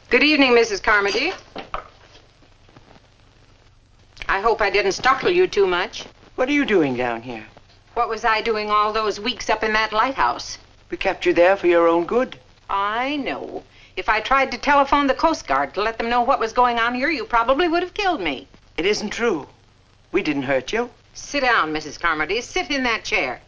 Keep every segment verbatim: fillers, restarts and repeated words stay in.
Good evening, Missus Carmody. I hope I didn't startle you too much. What are you doing down here? What was I doing all those weeks up in that lighthouse? We kept you there for your own good. I know. If I tried to telephone the Coast Guard to let them know what was going on here, you probably would have killed me. It isn't true. We didn't hurt you. Sit down, Missus Carmody. Sit in that chair.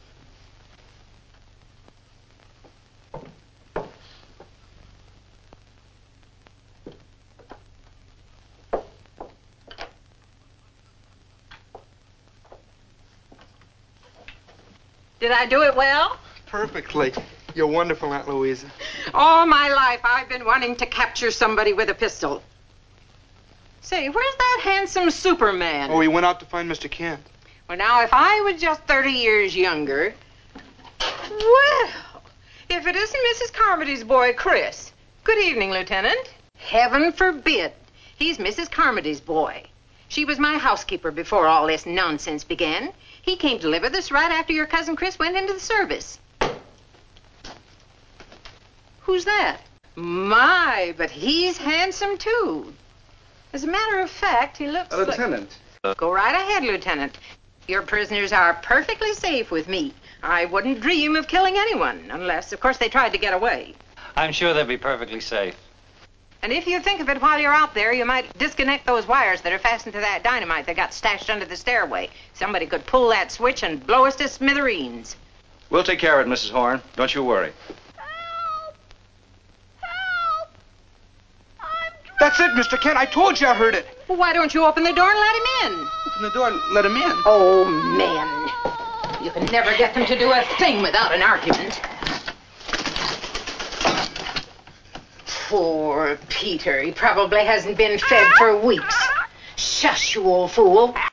Did I do it well? Perfectly. You're wonderful, Aunt Louisa. All my life, I've been wanting to capture somebody with a pistol. Say, where's that handsome Superman? Oh, he went out to find Mister Kent. Well, now, if I was just thirty years younger... Well, if it isn't Missus Carmody's boy, Chris. Good evening, Lieutenant. Heaven forbid. He's Missus Carmody's boy. She was my housekeeper before all this nonsense began. He came to live with us right after your cousin Chris went into the service. Who's that? My, but he's handsome, too. As a matter of fact, he looks Uh, Lieutenant. like... Go right ahead, Lieutenant. Your prisoners are perfectly safe with me. I wouldn't dream of killing anyone, unless, of course, they tried to get away. I'm sure they'll be perfectly safe. And if you think of it while you're out there, you might disconnect those wires that are fastened to that dynamite that got stashed under the stairway. Somebody could pull that switch and blow us to smithereens. We'll take care of it, Missus Horn. Don't you worry. Help! Help! I'm drowned. That's it, Mister Kent. I told you I heard it. Well, why don't you open the door and let him in? Open the door and let him in. Oh, men. You can never get them to do a thing without an argument. Poor Peter. He probably hasn't been fed for weeks. Shush, you old fool.